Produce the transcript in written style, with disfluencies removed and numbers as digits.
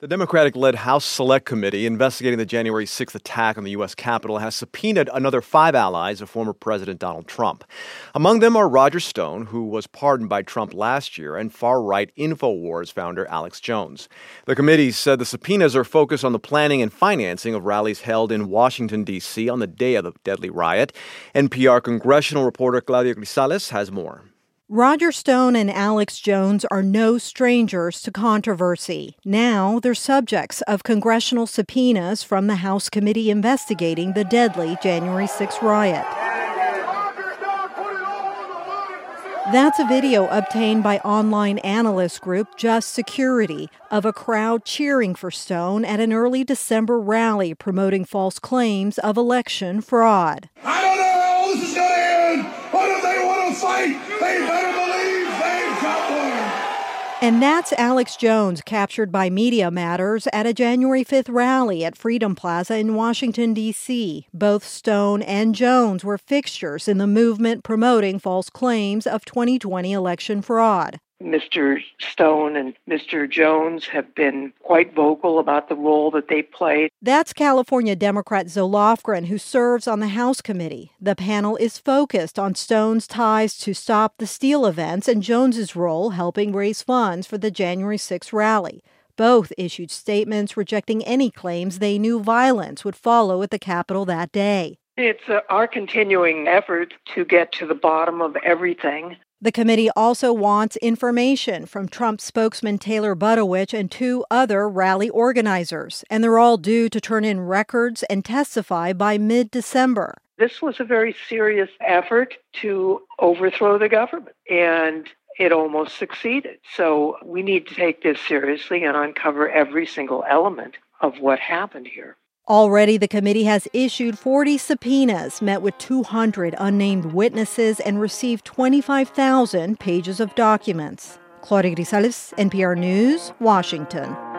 The Democratic-led House Select Committee investigating the January 6th attack on the U.S. Capitol has subpoenaed another 5 allies of former President Donald Trump. Among them are Roger Stone, who was pardoned by Trump last year, and far-right InfoWars founder Alex Jones. The committee said the subpoenas are focused on the planning and financing of rallies held in Washington, D.C. on the day of the deadly riot. NPR congressional reporter Claudia Grisales has more. Roger Stone and Alex Jones are no strangers to controversy. Now they're subjects of congressional subpoenas from the House committee investigating the deadly January 6 riot. That's a video obtained by online analyst group Just Security of a crowd cheering for Stone at an early December rally promoting false claims of election fraud. I don't know how this is going to end, but if they want to fight, they better believe they've got one. And that's Alex Jones, captured by Media Matters at a January 5th rally at Freedom Plaza in Washington, D.C. Both Stone and Jones were fixtures in the movement promoting false claims of 2020 election fraud. Mr. Stone and Mr. Jones have been quite vocal about the role that they played. That's California Democrat Zoe Lofgren, who serves on the House committee. The panel is focused on Stone's ties to Stop the Steal events and Jones's role helping raise funds for the January 6 rally. Both issued statements rejecting any claims they knew violence would follow at the Capitol that day. It's our continuing effort to get to the bottom of everything. The committee also wants information from Trump spokesman Taylor Budowich and 2 other rally organizers, and they're all due to turn in records and testify by mid-December. This was a very serious effort to overthrow the government, and it almost succeeded. So we need to take this seriously and uncover every single element of what happened here. Already, the committee has issued 40 subpoenas, met with 200 unnamed witnesses, and received 25,000 pages of documents. Claudia Grisales, NPR News, Washington.